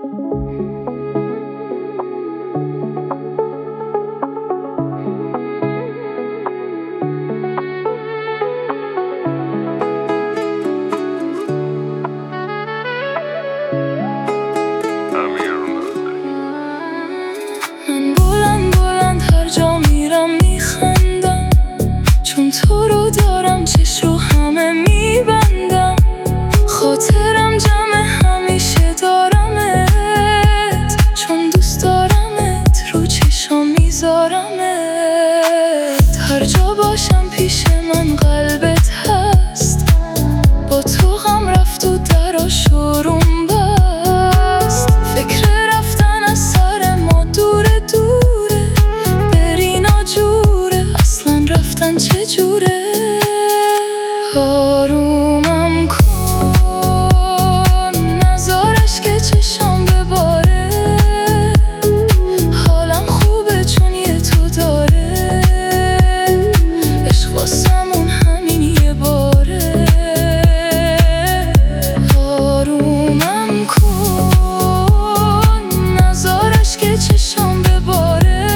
من بلند بلند هر جا میرم میخندم، چون تو رو دارم چش رو همه میبندم. خاطرم جمع همیشه دارمت، چون دوست دارمت رو چشام میذارمت. هر جا باشم پیش من قلبت هست، با تو غم رفت و درا شروم بست. فکر رفتن از سر ما دوره دوره، بری ناجوره، اصلا رفتن چجوره. آرومم کن، نذارش که چشام بباره. حالم خوبه چون یه تو داره، عشق واسمون همین یه باره. آرومم کن، نذارش که چشام بباره.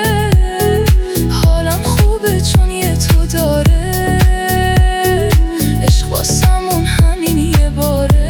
حالم خوبه چون یه تو داره، عشق واسمون همین یه باره.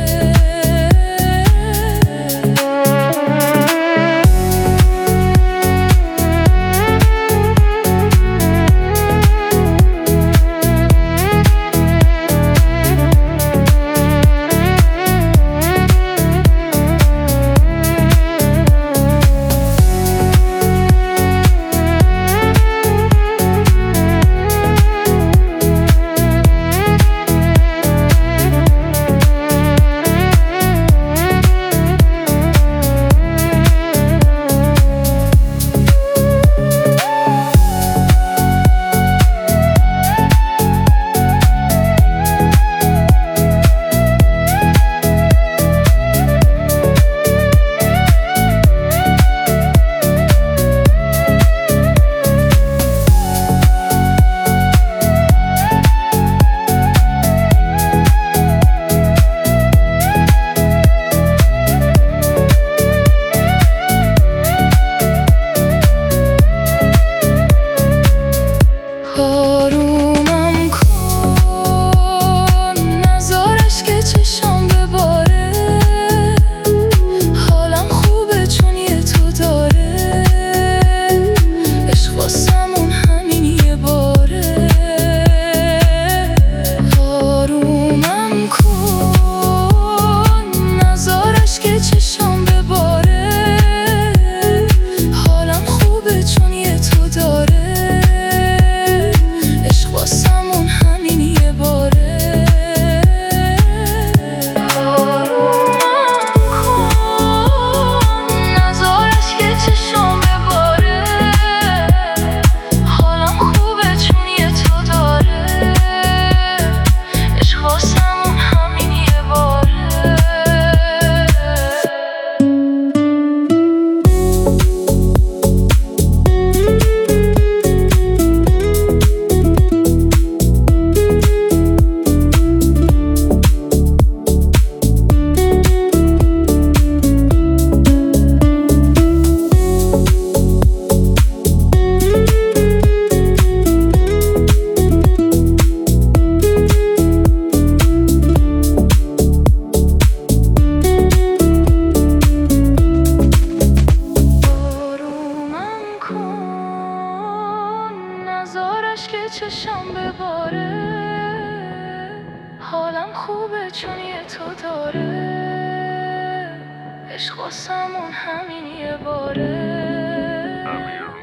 آرومم کن، نذارش که چشام بباره. حالم خوبه چون یه تو داره، عشق واسمون همین یه باره. آرومم کن، نذارش که چشام بباره. حالم خوبه چون یه تو داره، واسمون همین یه باره. آرومم کن، نذارش که چشام بباره. حالم خوبه چون یه تو داره، عشق واسمون همین یه باره. نذارش که چشام بباره. حالم خوبه چون یه تو داره، عشق واسمون همین یه باره.